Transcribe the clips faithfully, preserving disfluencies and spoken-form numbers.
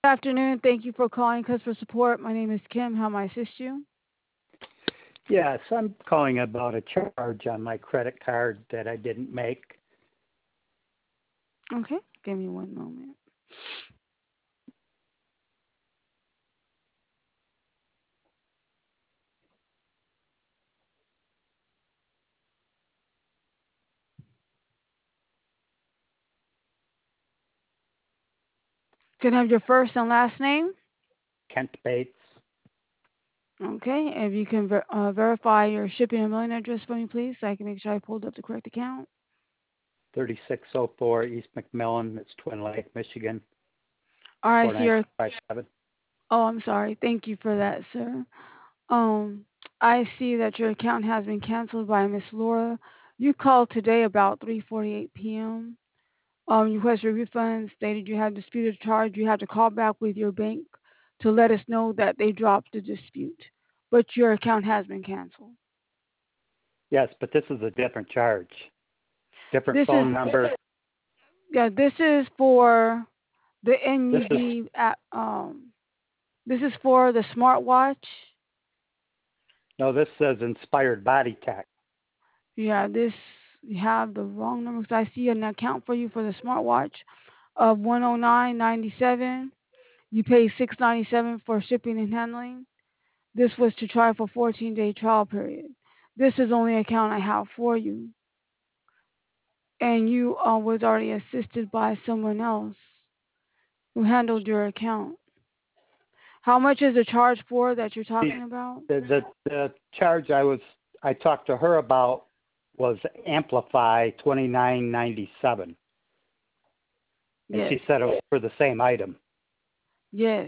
Good afternoon. Thank you for calling customer support. My name is Kim. How may I assist you? Yes, I'm calling about a charge on my credit card that I didn't make. Okay, give me one moment. Can I have your first and last name? Kent Bates, Okay, if you can ver- uh, verify your shipping and mailing address for me, please, so I can make sure I pulled up the correct account. thirty-six oh four East McMillan, it's Twin Lake, Michigan, All right, so your. four nine five seven. Oh, I'm sorry. Thank you for that, sir. Um, I see that your account has been canceled by Miss Laura. You called today about three forty-eight p.m. Um, you requested a refund, stated you had disputed a charge. You had to call back with your bank to let us know that they dropped the dispute, but your account has been canceled. Yes, but this is a different charge. Different This is phone number. yeah. This is for the This is, M U B app. Um, this is for the smartwatch. no, this says Inspired Body Tech. Yeah, this you have the wrong number because I see an account for you for the smartwatch of one oh nine ninety seven. You pay six ninety seven for shipping and handling. This was to try for fourteen day trial period. This is the only account I have for you, and you uh, was already assisted by someone else who handled your account. How much is the charge for that you're The, talking about? the, the charge I was, I talked to her about was Amplify twenty-nine ninety-seven. And Yes, she said it was for the same item. yes,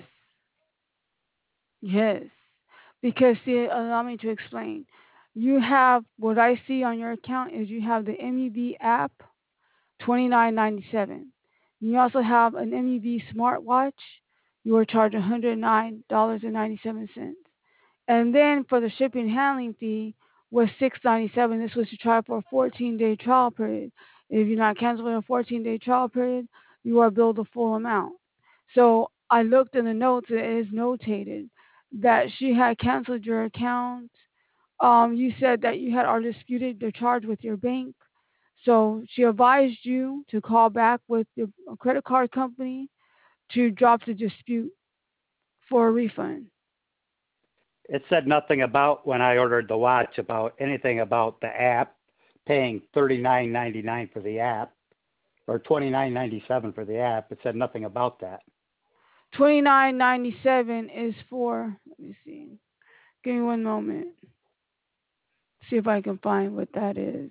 yes. Because see, allow me to explain. You have what I see on your account is you have the M U B app, twenty nine ninety seven. You also have an M U B smartwatch. You are charged one hundred nine dollars and ninety seven cents. And then for the shipping and handling fee was six ninety seven. This was to try for a fourteen day trial period. If you're not canceling a fourteen day trial period, you are billed the full amount. So I looked in the notes. It is notated that she had canceled your account. Um, you said that you had already disputed the charge with your bank. So she advised you to call back with your credit card company to drop the dispute for a refund. It said nothing about when I ordered the watch about anything about the app paying thirty-nine ninety-nine for the app or twenty-nine ninety-seven for the app. It said nothing about that. Twenty-nine ninety-seven is for. Let me see. Give me one moment. See if I can find what that is.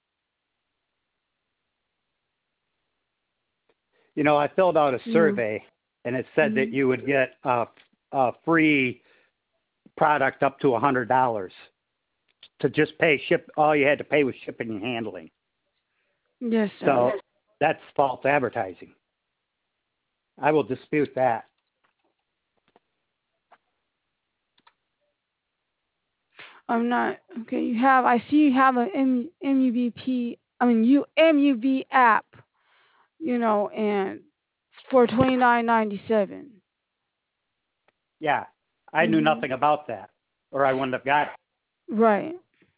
You know, I filled out a No. survey and it said that Mm-hmm. you would get a, a free product up to one hundred dollars to just pay ship. All you had to pay was shipping and handling. Yes, sir. So that's false advertising. I will dispute that. I'm not okay. You have. I see you have a M, MUVP. I mean, you M U V app. You know, and for twenty-nine ninety-seven. Yeah, I knew Mm-hmm. nothing about that or I wouldn't have got it. Right.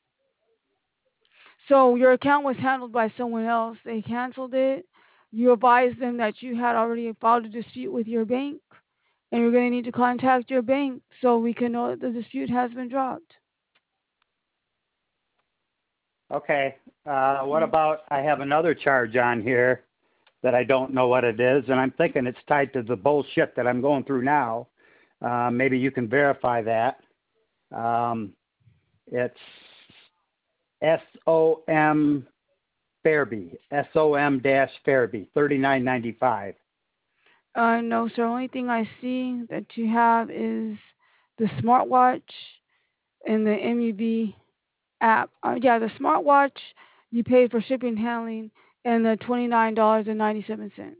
So your account was handled by someone else. They canceled it. You advised them that you had already filed a dispute with your bank, and you're going to need to contact your bank so we can know that the dispute has been dropped. Okay. Uh, what Mm. about I have another charge on here that I don't know what it is, and I'm thinking it's tied to the bullshit that I'm going through now. Uh, maybe you can verify that. Um, it's S O M Fairby, S O M dash Fairby, thirty-nine ninety-five. Uh, no, sir. Only thing I see that you have is the smartwatch and the M U B app. Uh, yeah, the smartwatch you paid for shipping and handling, and the twenty-nine dollars and ninety-seven cents.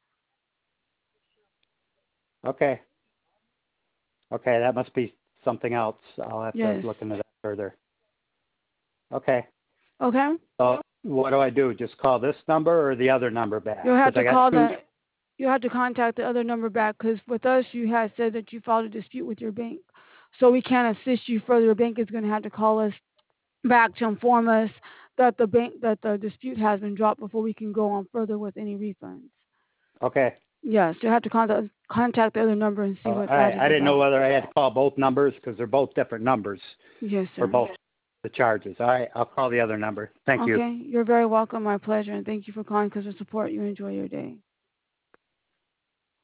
Okay. Okay, that must be something else. I'll have to Yes. look into that further. Okay. Okay. So what do I do? Just call this number or the other number back? You'll have Because I to got call two. the You have to contact the other number back because with us, you had said that you filed a dispute with your bank. So we can't assist you further. Your bank is going to have to call us back to inform us that the bank that the dispute has been dropped before we can go on further with any refunds. Okay. Yes, you have to contact contact the other number and see Uh, what I that is I didn't know about. whether I had to call both numbers because they're both different numbers Yes, for sir. both the charges. All right, I'll call the other number. Thank you. Okay, you're very welcome. My pleasure, and thank you for calling because of support. You enjoy your day.